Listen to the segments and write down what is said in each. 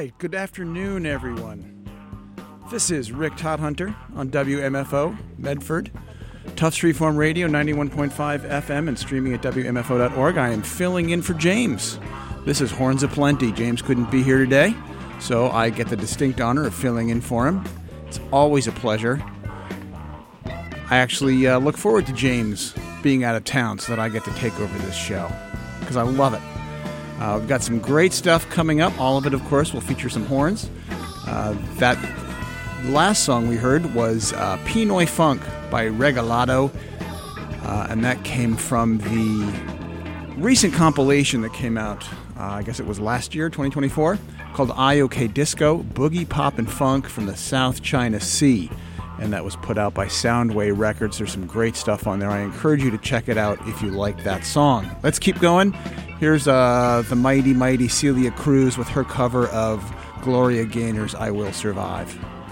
right, good afternoon, everyone. This is Rick Todhunter on WMFO, Medford, Tufts Freeform Radio, 91.5 FM, and streaming at WMFO.org. I am filling in for James. This is Horns Aplenty. James couldn't be here today, so I get the distinct honor of filling in for him. It's always a pleasure. I actually look forward to James being out of town so that I get to take over this show, because I love it. We've got some great stuff coming up. All of it, of course, will feature some horns. That last song we heard was Pinoy Funk by Regalado, and that came from the recent compilation that came out, I guess it was last year, 2024, called IOK Disco, Boogie, Pop, and Funk from the South China Sea. And that was put out by Soundway Records. There's some great stuff on there. I encourage you to check it out if you like that song. Let's keep going. Here's the mighty, mighty Celia Cruz with her cover of Gloria Gaynor's I Will Survive.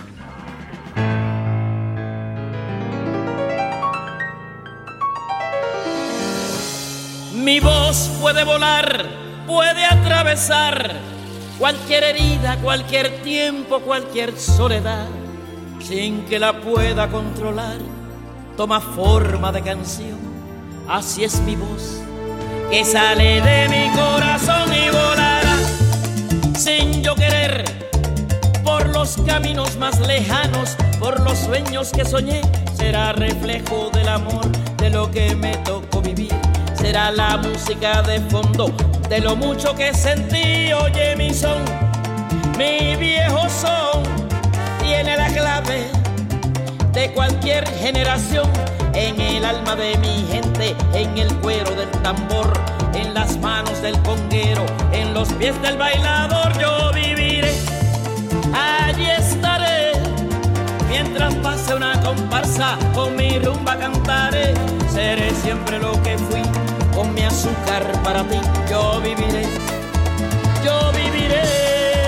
Mi voz puede volar, puede atravesar cualquier herida, cualquier tiempo, cualquier soledad. Sin que la pueda controlar, toma forma de canción. Así es mi voz, que sale de mi corazón y volará, sin yo querer, por los caminos más lejanos, por los sueños que soñé. Será reflejo del amor, de lo que me tocó vivir. Será la música de fondo, de lo mucho que sentí. Oye mi son, mi viejo son, tiene la clave de cualquier generación. En el alma de mi gente, en el cuero del tambor, en las manos del conguero, en los pies del bailador. Yo viviré, allí estaré, mientras pase una comparsa, con mi rumba cantaré. Seré siempre lo que fui, con mi azúcar para ti. Yo viviré, yo viviré.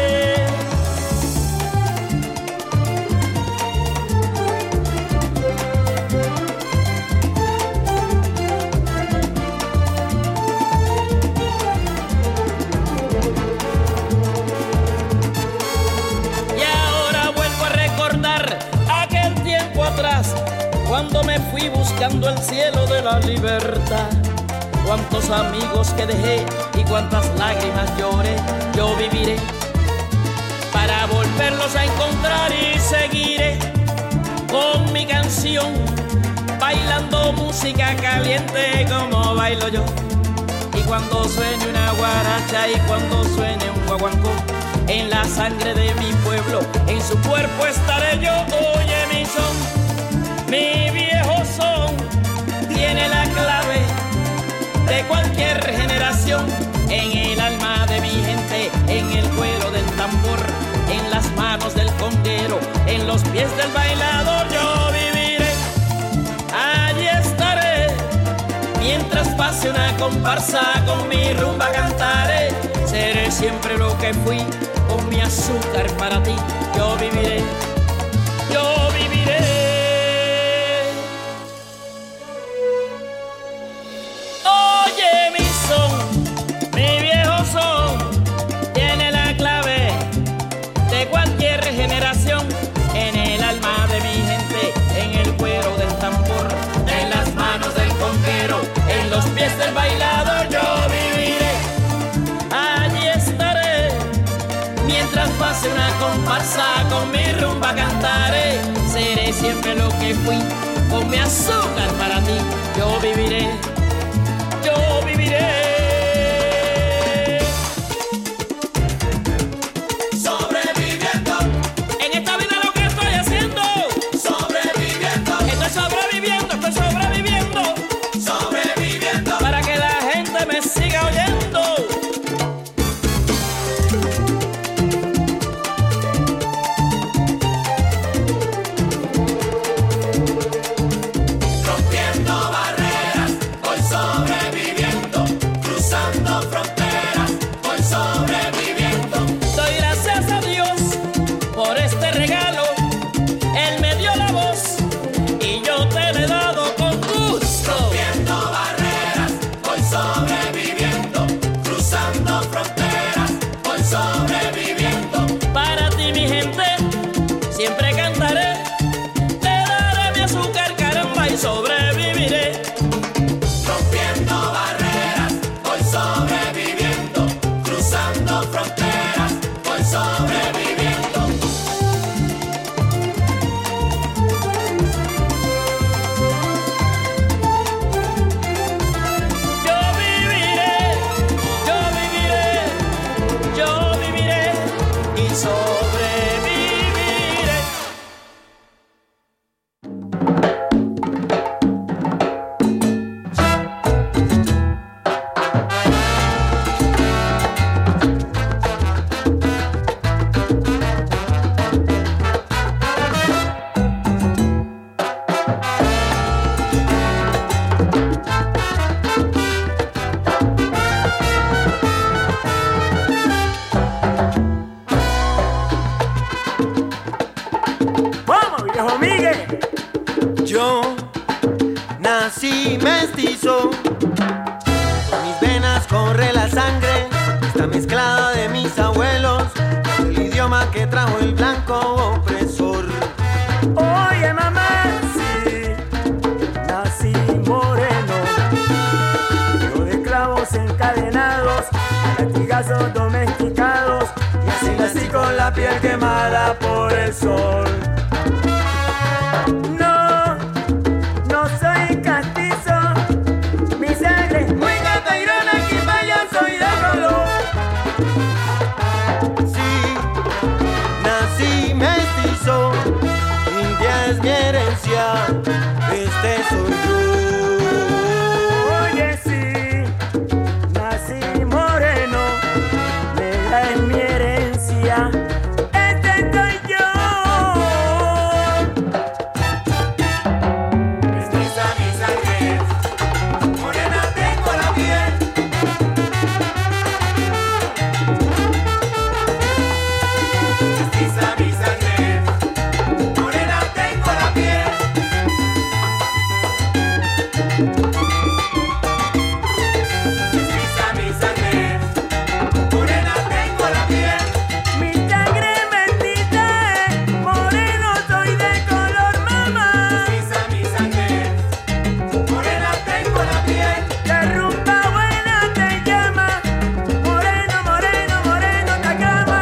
Cuando me fui buscando el cielo de la libertad, cuántos amigos que dejé y cuántas lágrimas lloré. Yo viviré para volverlos a encontrar y seguiré con mi canción, bailando música caliente como bailo yo. Y cuando suene una guaracha y cuando suene un guaguancó, en la sangre de mi pueblo, en su cuerpo estaré yo. Oye mi son, mi viejo son, tiene la clave de cualquier generación. En el alma de mi gente, en el cuero del tambor, en las manos del conguero, en los pies del bailador. Yo viviré, allí estaré, mientras pase una comparsa, con mi rumba cantaré. Seré siempre lo que fui, con mi azúcar para ti. Yo viviré, yo viviré. Mi viejo son, tiene la clave de cualquier generación. En el alma de mi gente, en el cuero del tambor, en las manos del conguero, en los pies del bailador. Yo viviré, allí estaré, mientras pase una comparsa, con mi rumba cantaré. Seré siempre lo que fui, con mi azúcar para ti. Yo viviré, yo viviré. Yo nací mestizo, por mis venas corre la sangre, está mezclada de mis abuelos, el idioma que trajo el blanco opresor. Oye mamá, sí, nací moreno, yo de clavos encadenados, latigazos domesticados, y así nací con la piel quemada por el sol. No soy castizo, mi sangre es muy catairona, aquí vaya soy de color. Sí, nací mestizo, India es mi herencia, este soy yo. Oye sí, nací moreno, negra es mi herencia, este soy yo. Mestiza mi sangre, morena tengo la piel. Mestiza mi sangre, morena tengo la piel. Mestiza mi sangre, morena tengo la piel. Mi sangre mestiza es moreno, soy de color mamá. Mestiza mi sangre, morena tengo la piel. La rumba buena te llama, moreno, moreno, moreno te aclama.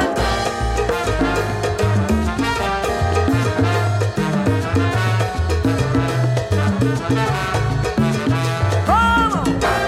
¿Cómo?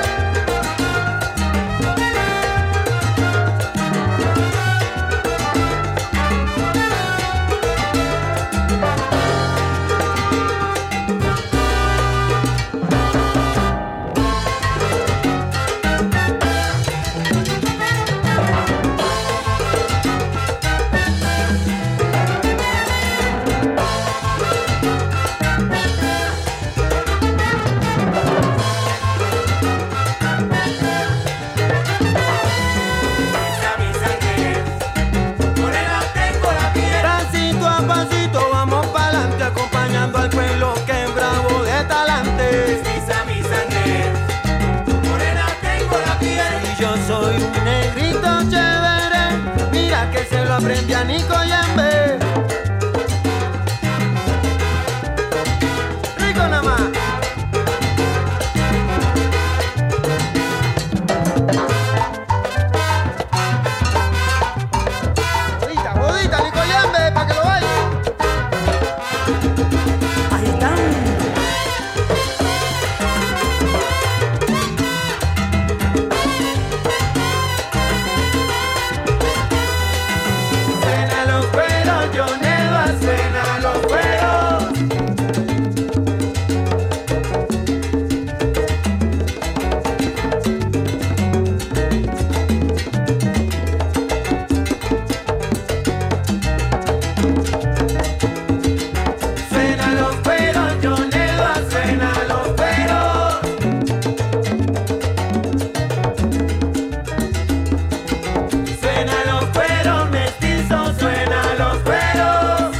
Mestiza mi sangre, morena tengo la piel. Pasito a pasito vamos pa'lante, acompañando al pueblo que es bravo de talante. Mestiza mi sangre, morena tengo la piel. Y yo soy un negrito chévere, mira que se lo aprendí a Nico Yambe. Rico nada más. Bodita, bodita, Nico Yambe, pa' que lo baile. Agitando. Suena los cueros, yo Neva, suena los cueros. Suena los cueros, yo Neva, suena los cueros. Suena los cueros, mestizos, suena los cueros.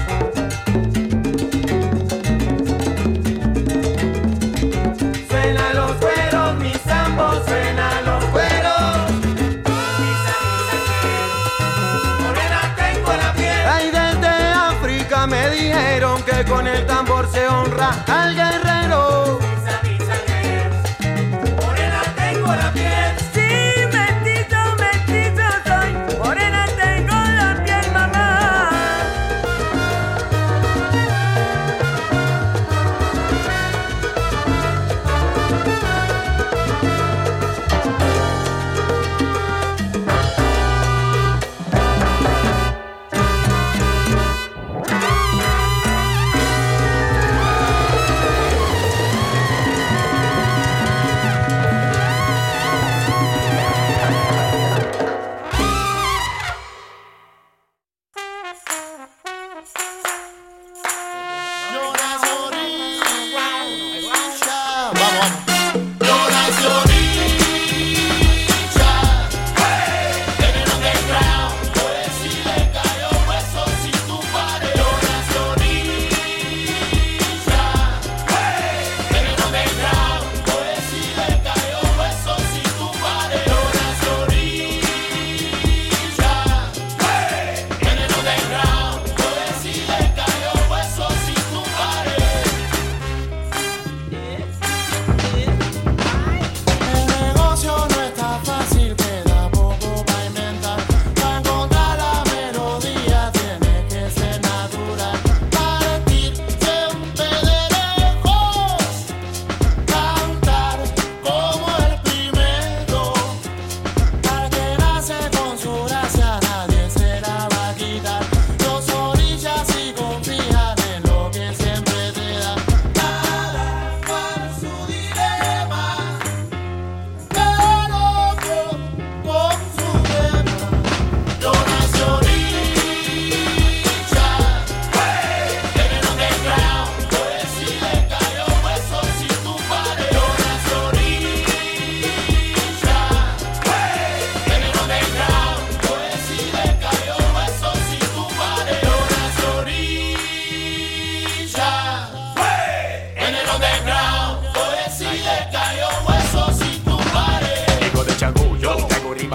Suena los cueros, mis zambos, suena los cueros. Mestiza mi sangre, morena tengo la piel. Ay, desde África me dijeron que con el tambor se honra al guerrero. Mestiza mi sangre, morena tengo la piel. Sí, mestizo, mestizo soy, morena tengo la piel, mamá.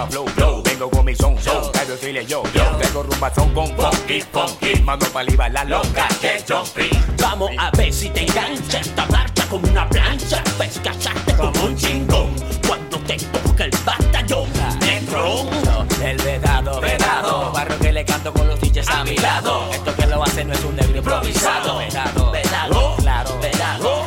flow, flow. Vengo con mi son, Cayo Chile, yo. Tengo rumbazón con funky, funky. Mando paliva la loca, que jumpy. Vamos a ver si te engancha esta marcha como una plancha. Ves cacharte como un chingón cuando te toca el batallón. Negrón, el vedado, barrio que le canto con los DJs a mi lado. Esto que lo hace no es un negro improvisado. Vedado, claro, vedado.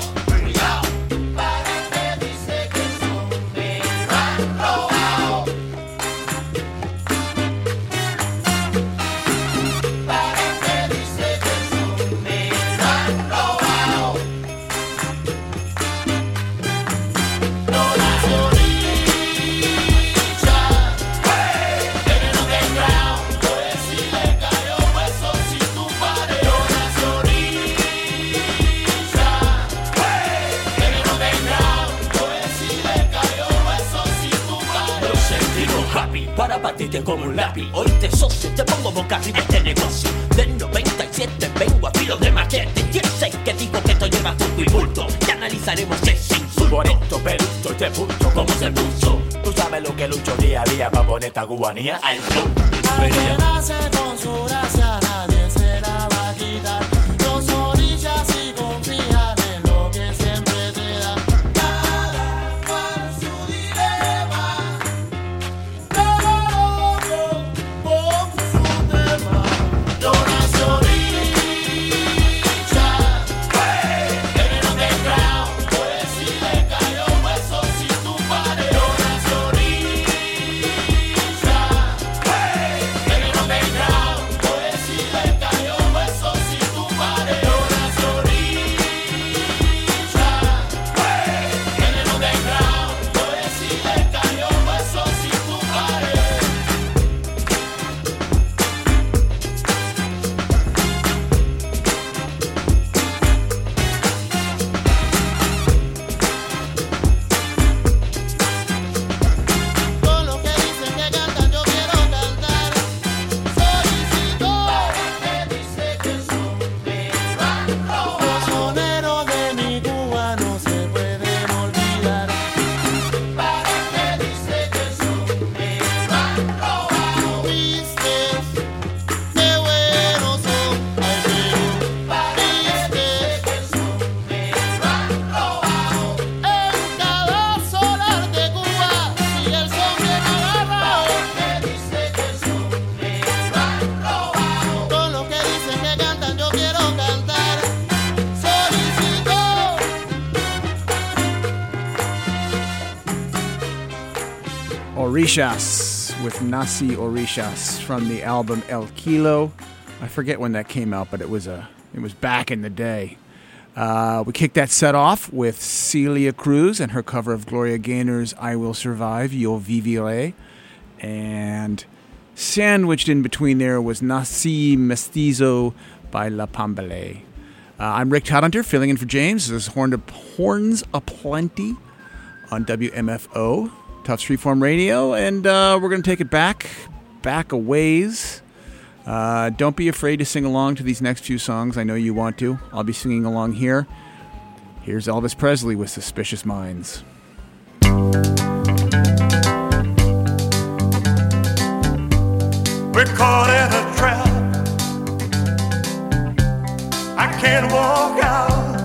Para batirte como un lápiz. Hoy te socio, te pongo boca arriba este negocio. Del 97 vengo a filo de machete. Y sé que digo que esto lleva turco y bulto. Y analizaremos ese insulto. Por esto perucho y te punto como se puso. Tú sabes lo que lucho día a día para poner esta cubanía al flow. Alguien nace con su gracia, nadie se la va a quitar. Dos orillas y confían en lo que siempre te da. Cada cual su dilema. Con su tema. Yo nací orilla, en el underground. Pues si le cayó hueso si tu padre. Yo nací orilla, en el underground. Pues si le cayó hueso si tu padre. Yo nací orilla, en el underground. Pues si le cayó hueso si tu padre. Con lo que dicen que cantan, yo quiero cantar. Solicito que dice que son me van robar. Los soneros de mi Cuba no se pueden olvidar. Para que dice que son me van robar. Viste qué buenos son, ay Perú. Viste que son me van robar. En cada solar de Cuba, si el son bien agarrado. Que dice que son me van robar. Con lo que dicen que cantan, yo quiero cantar. Solicito. Orishas with Nasi Orishas from the album El Kilo. I forget when that came out, but it was back in the day. We kicked that set off with Celia Cruz and her cover of Gloria Gaynor's I Will Survive, Yo Viviré. And sandwiched in between there was Nasi Mestizo by La Pambale. I'm Rick Todhunter, filling in for James. This is Horns Aplenty on WMFO, Tufts Freeform Radio, and we're going to take it back a ways. Don't be afraid to sing along to these next few songs. I know you want to. I'll be singing along here. Here's Elvis Presley with Suspicious Minds. We're caught in a trap. I can't walk out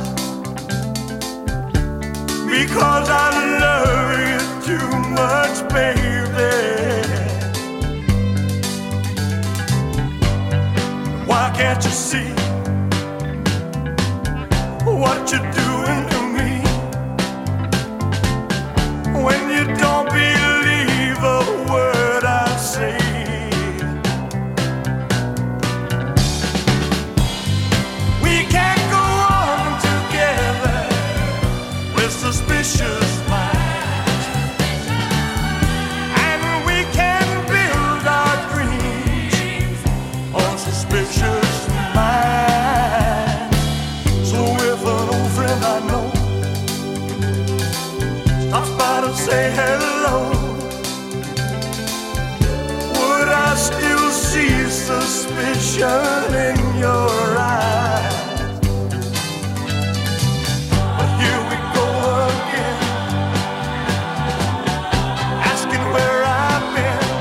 because I love you too much, baby. Why can't you see what you're doing to me when you don't believe a word I say? We can't go on together with suspicious minds, and we can build our dreams on suspicious minds. So if an old friend I know stops by to say hello, would I still see suspicion in your eyes? But here we go again, asking where I've been.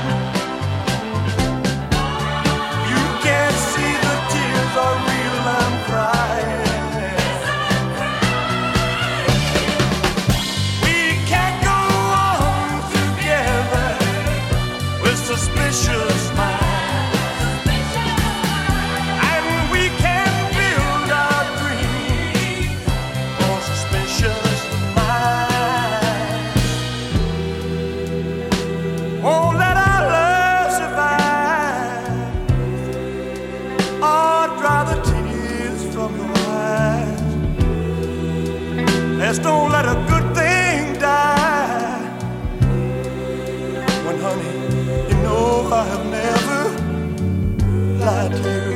Just don't let a good thing die. When, honey, you know I have never lied to you.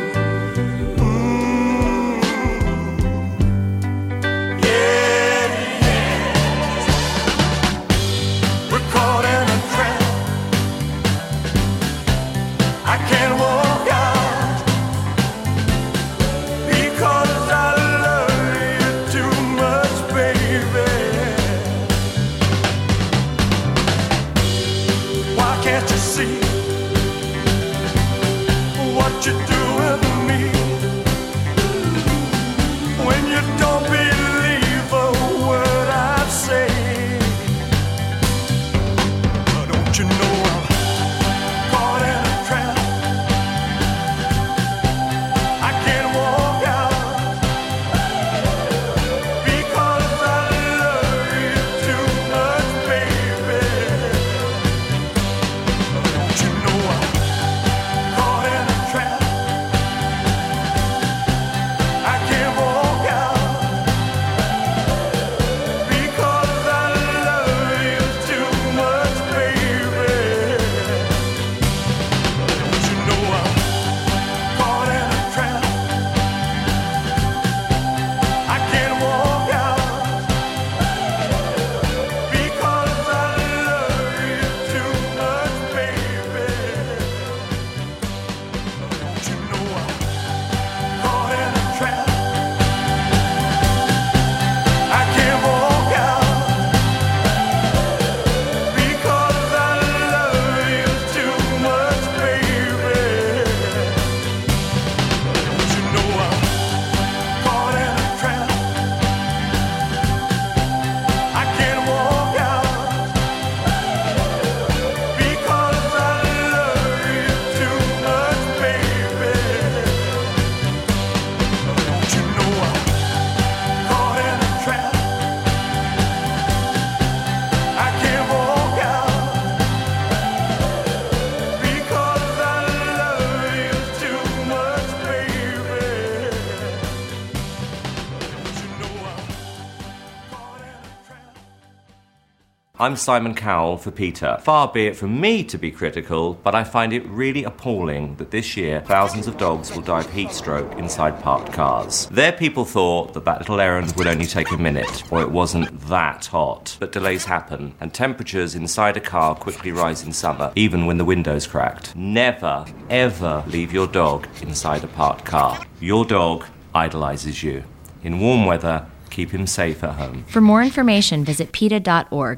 I'm Simon Cowell for PETA. Far be it from me to be critical, but I find it really appalling that this year thousands of dogs will die of heat stroke inside parked cars. Their people thought that little errand would only take a minute, or it wasn't that hot. But delays happen, and temperatures inside a car quickly rise in summer, even when the window's cracked. Never, ever leave your dog inside a parked car. Your dog idolizes you. In warm weather, keep him safe at home. For more information, visit PETA.org.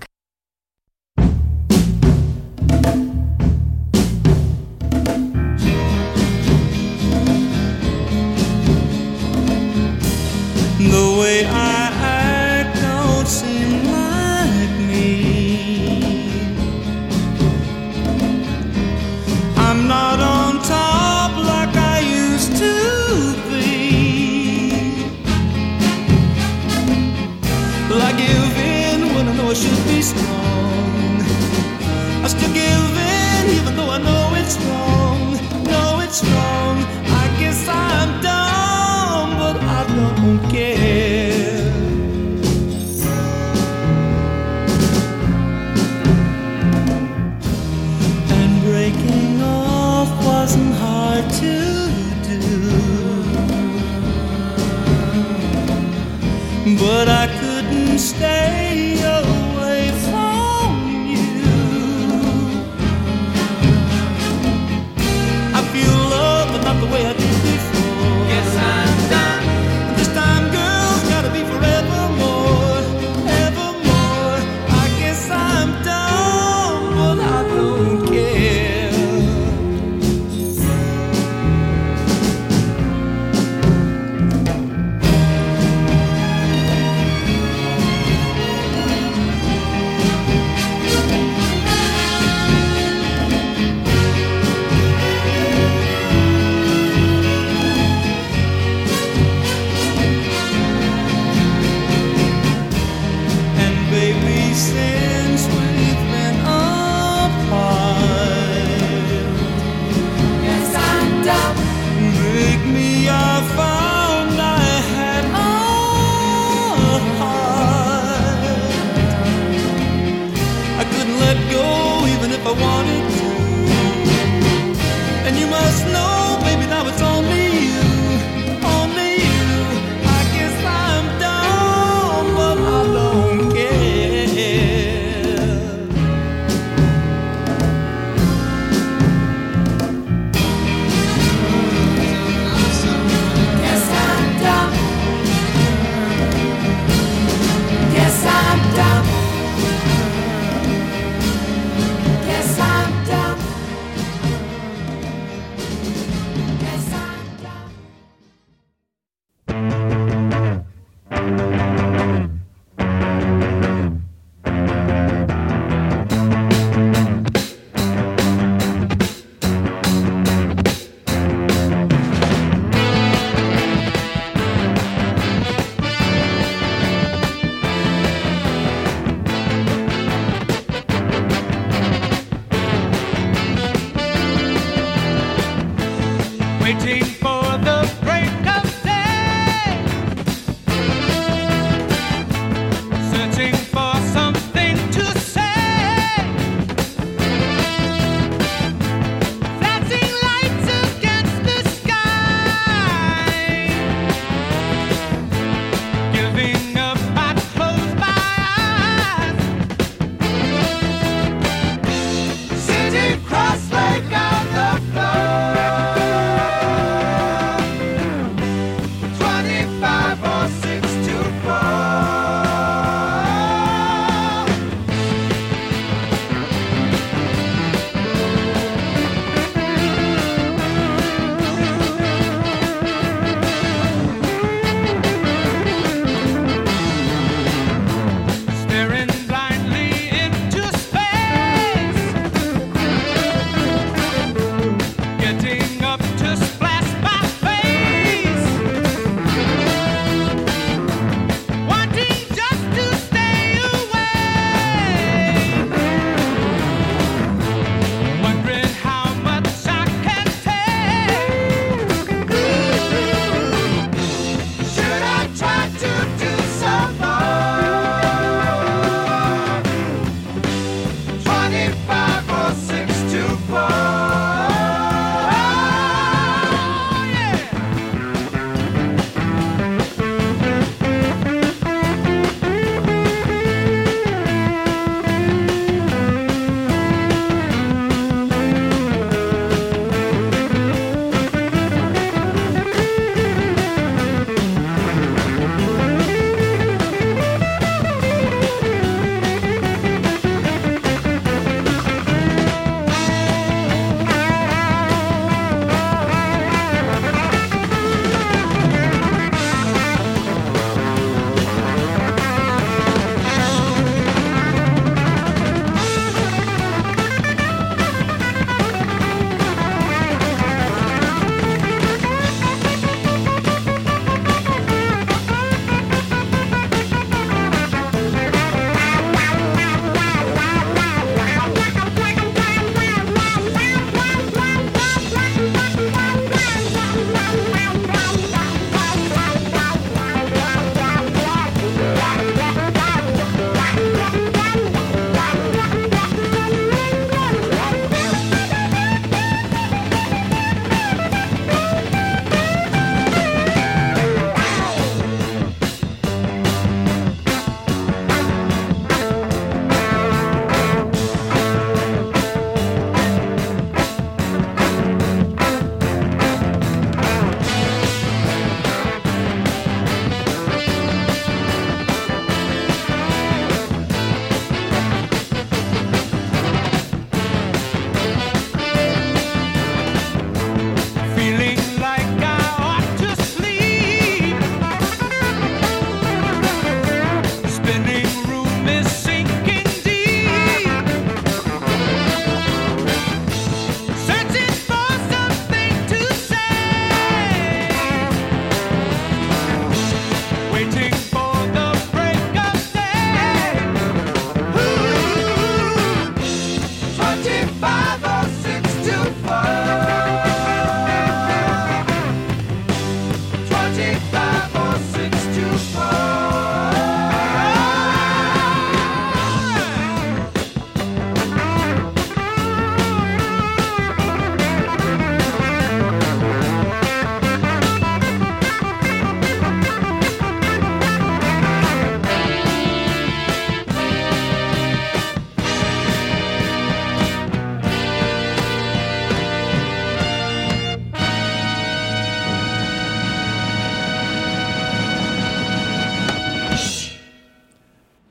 The way I act don't seem like me. I'm not on top like I used to be. Well, I give in when I know I should be strong. I still give in even though I know it's wrong. Know it's wrong. I guess I'm dumb, but I don't care. And breaking off wasn't hard to do, but I couldn't stay away from you. I feel love, but not the way I did before. Yes, I'm done. This time, girl's gotta be forevermore, evermore. I guess I'm dumb, but I don't care.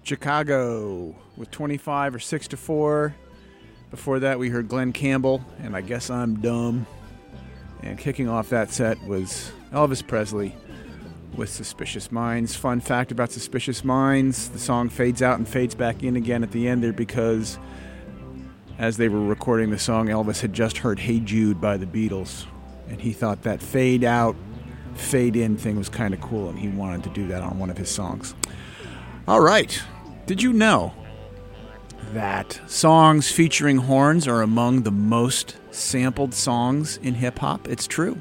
Chicago with 25 or 6-4. Before that, we heard Glenn Campbell, and I Guess I'm Dumb. And kicking off that set was Elvis Presley with Suspicious Minds. Fun fact about Suspicious Minds, the song fades out and fades back in again at the end there because as they were recording the song, Elvis had just heard Hey Jude by the Beatles, and he thought that fade out, fade in thing was kind of cool, and he wanted to do that on one of his songs. All right. Did you know that songs featuring horns are among the most sampled songs in hip-hop? It's true.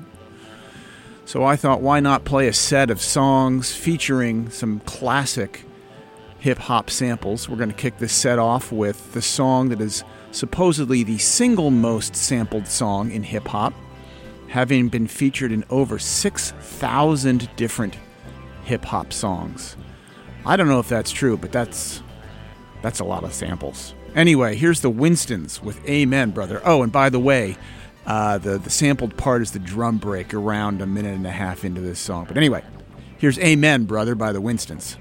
So I thought, why not play a set of songs featuring some classic hip-hop samples? We're going to kick this set off with the song that is supposedly the single most sampled song in hip-hop, having been featured in over 6,000 different hip-hop songs. I don't know if that's true, but that's a lot of samples. Anyway, here's the Winstons with Amen, Brother. Oh, and by the way, the sampled part is the drum break around a minute and a half into this song. But anyway, here's Amen, Brother by the Winstons.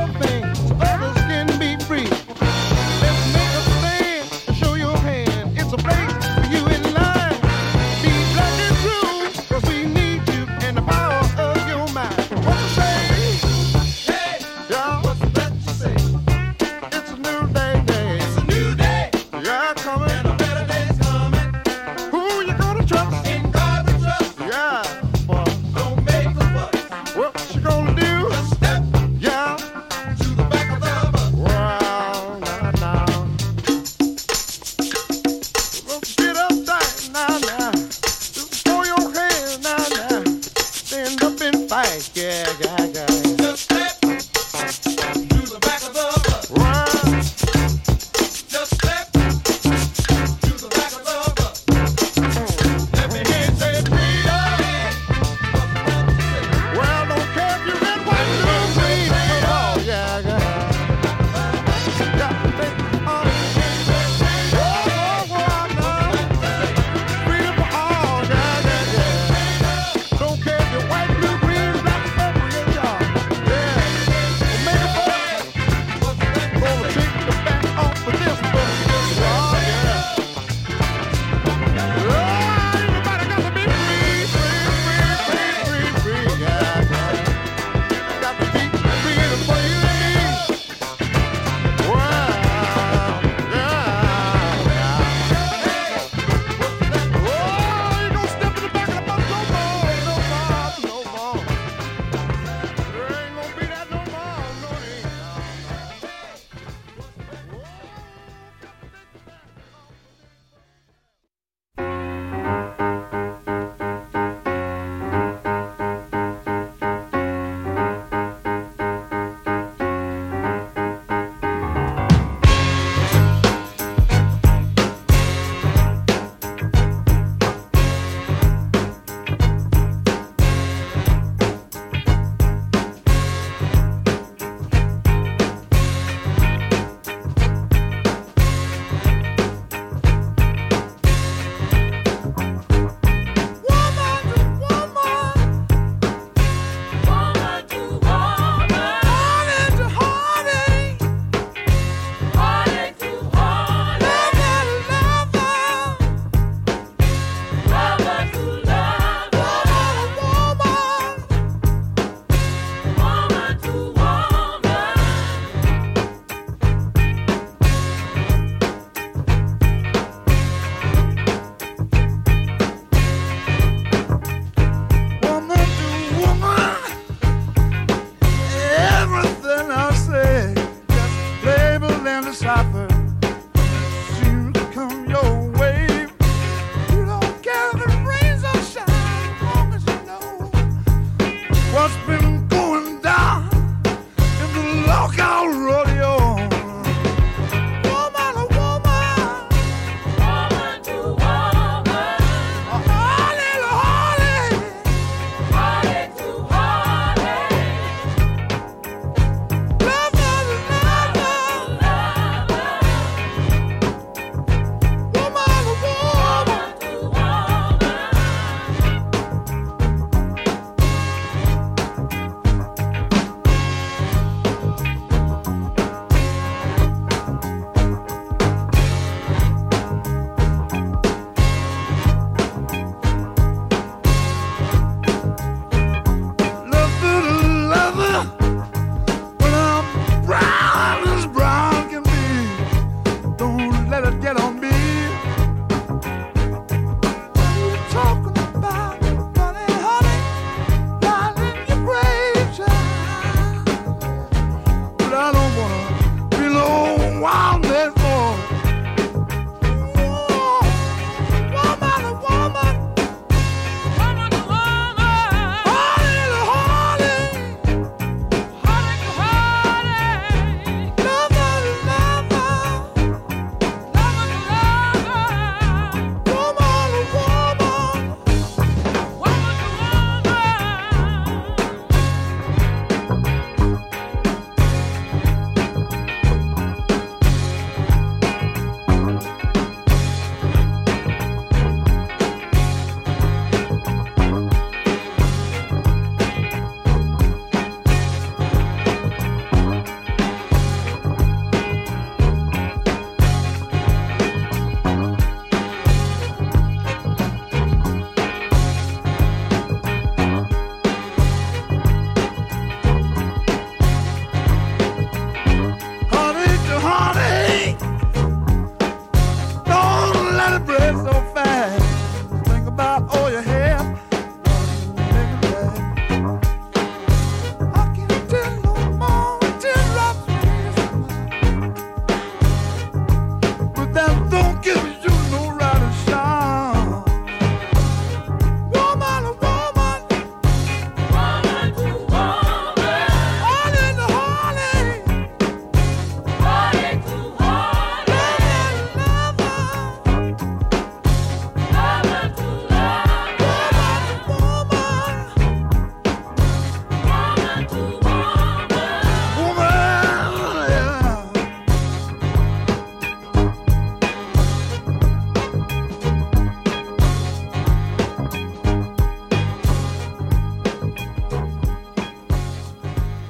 It's a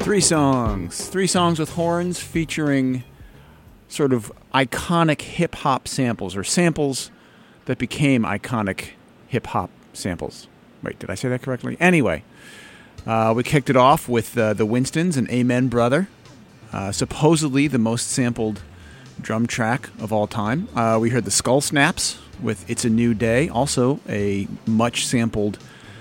Three songs with horns featuring sort of iconic hip-hop samples, or samples that became iconic hip-hop samples. Wait, did I say that correctly? Anyway, we kicked it off with the Winstons and Amen Brother, supposedly the most sampled drum track of all time. We heard the Skull Snaps with It's a New Day, also a much sampled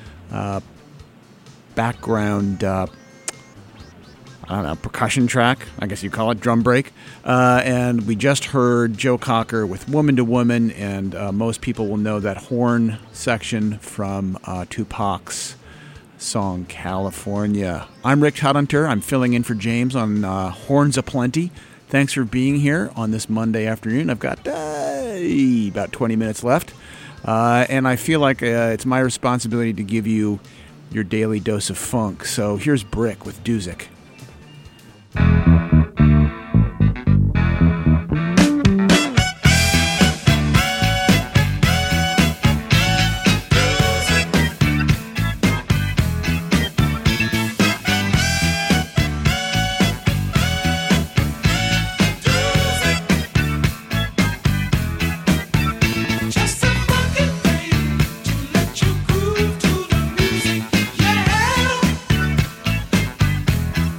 background percussion track, I guess you call it, drum break. And we just heard Joe Cocker with Woman to Woman, and most people will know that horn section from Tupac's song California. I'm Rick Todhunter. I'm filling in for James on Horns Aplenty. Thanks for being here on this Monday afternoon. I've got about 20 minutes left, and I feel like it's my responsibility to give you your daily dose of funk. So here's Brick with Duzik. Just a fucking thing to let you groove to the music, yeah.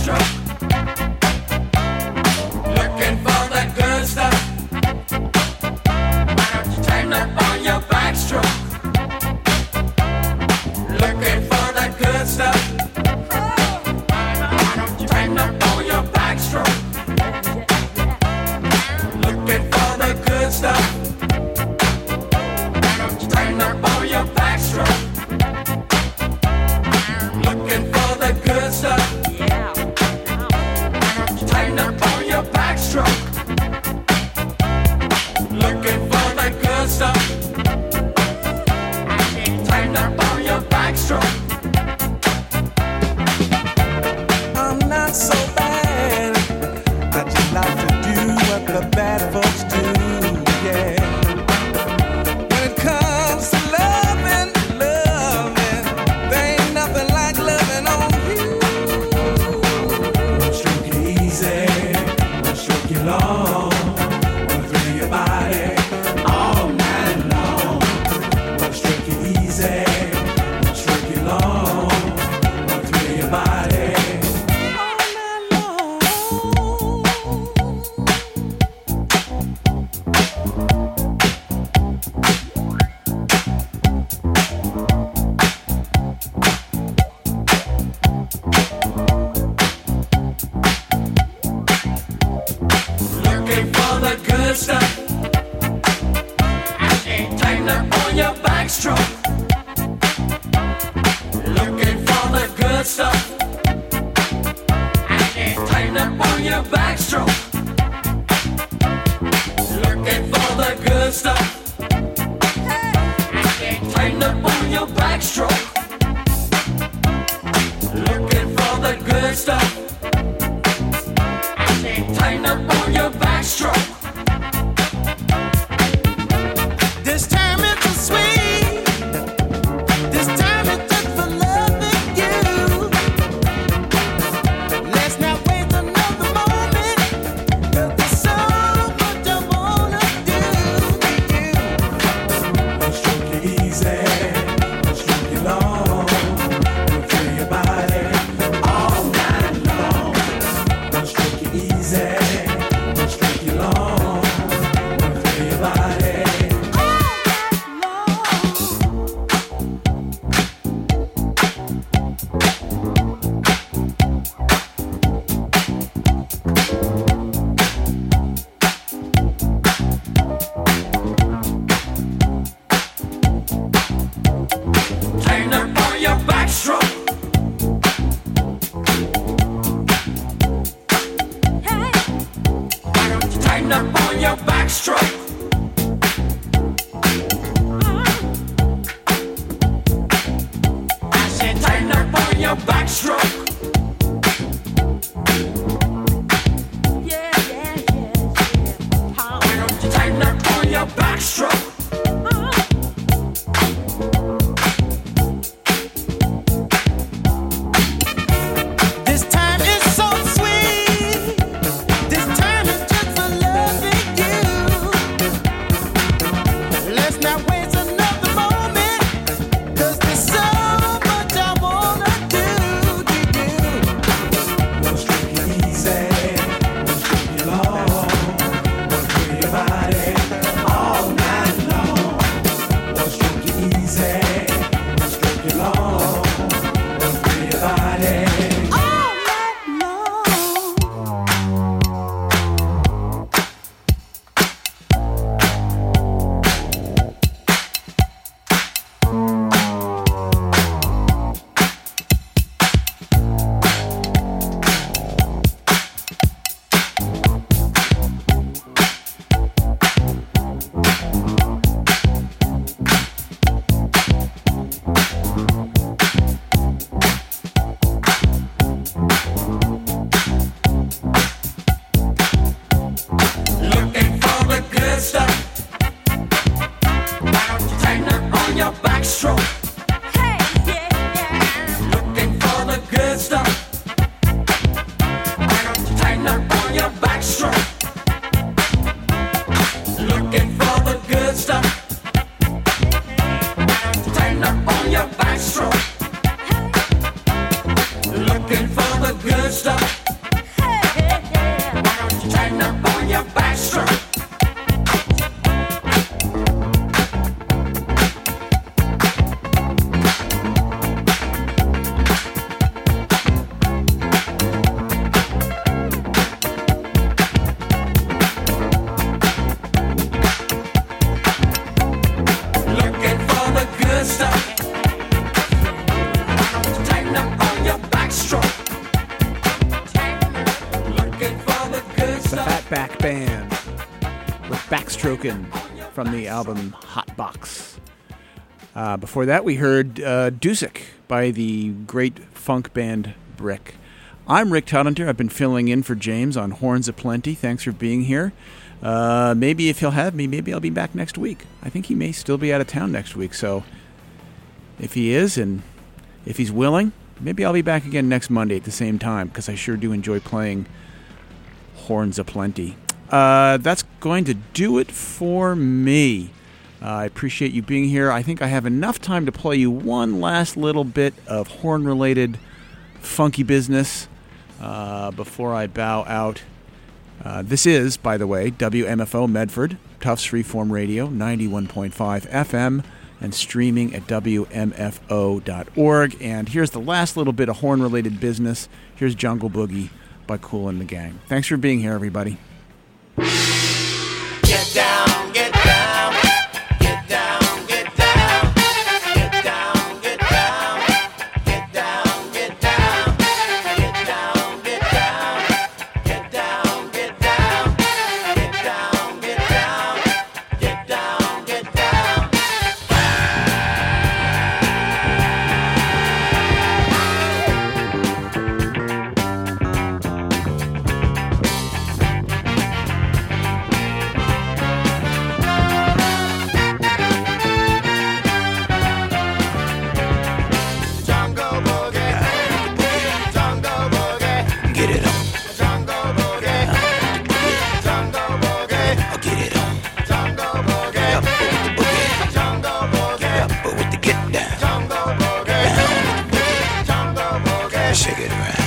backstroke. Looking for that good stuff. Why don't you tighten up on your backstroke? Looking for that good stuff. Why don't you tighten up on your backstroke? Looking for the good stuff. Why don't you tighten up on your backstroke? Looking for the good stuff. Why don't you tighten up on your backstroke? Looking for the good stuff. Tighten up on your backstroke. I'm not so bad. I just like to do what the bad folks do, yeah. When it comes to loving, there ain't nothing like loving on you. Wanna stroke it easy, wanna stroke it long, wanna thrill your body all night long. Wanna stroke it easy, wanna stroke it long, wanna thrill your body. Looking for the good stuff. Tighten up on your backstroke. Looking for the good stuff. Tighten up on your backstroke. Looking for the good stuff. Tighten up on your backstroke. Looking for the good stuff. Tighten up on your backstroke. This time it's so sweet. This time it's just for loving you. Let's not waste another moment. Tighten up on your backstroke. Looking for the good stuff. Tighten up on your backstroke. Looking for the good The stuff. Fatback Band with Backstrokin' from the album Hot Box. Before that, we heard Dusick by the great funk band Brick. I'm Rick Todhunter. I've been filling in for James on Horns Aplenty. Thanks for being here. Maybe if he'll have me, maybe I'll be back next week. I think he may still be out of town next week, so if he is, and if he's willing, maybe I'll be back again next Monday at the same time, because I sure do enjoy playing Horns Aplenty. That's going to do it for me. I appreciate you being here. I think I have enough time to play you one last little bit of horn-related funky business before I bow out. This is, by the way, WMFO Medford, Tufts Freeform Radio, 91.5 FM, and streaming at WMFO.org. And here's the last little bit of horn-related business. Here's Jungle Boogie by Kool and the Gang. Thanks for being here, everybody. Get down, get down, get down, get down, get down, get down, get down, get down, get down, get down, get down, get down, get down, get down, get down, get down. Jungle boogie, jungle boogie, get it on. Jungle boogie, jungle boogie, get it on. Jungle boogie, jungle boogie, with the get down. Jungle boogie, jungle boogie, shake it around.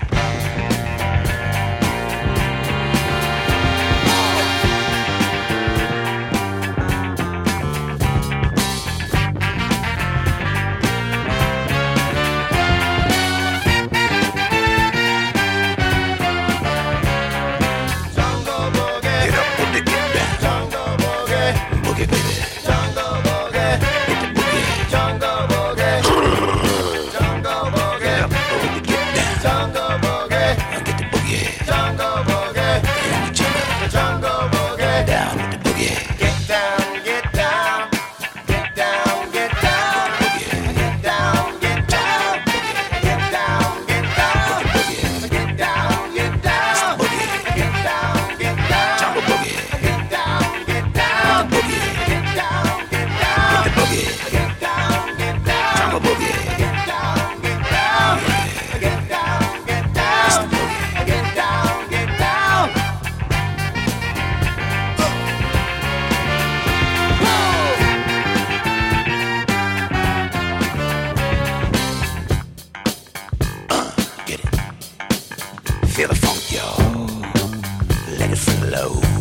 Jungle boogie, get up with the get down. Jungle boogie, boogie baby. Jungle boogie, get the boogie. Jungle boogie, jungle boogie, get up with the get down. Jungle boogie, get the boogie. Jungle boogie, jungle boogie, down with the boogie. Get down, get down, get down, get down, get down, get down, get down, get down, get down, get down, get down, get down, jungle boogie, get down, get down, boogie, get down, get down, the boogie, get down, get down, jungle boogie, get down, get down, get down, get down, get down, get down. Get it. Feel the funk, y'all. Let it flow.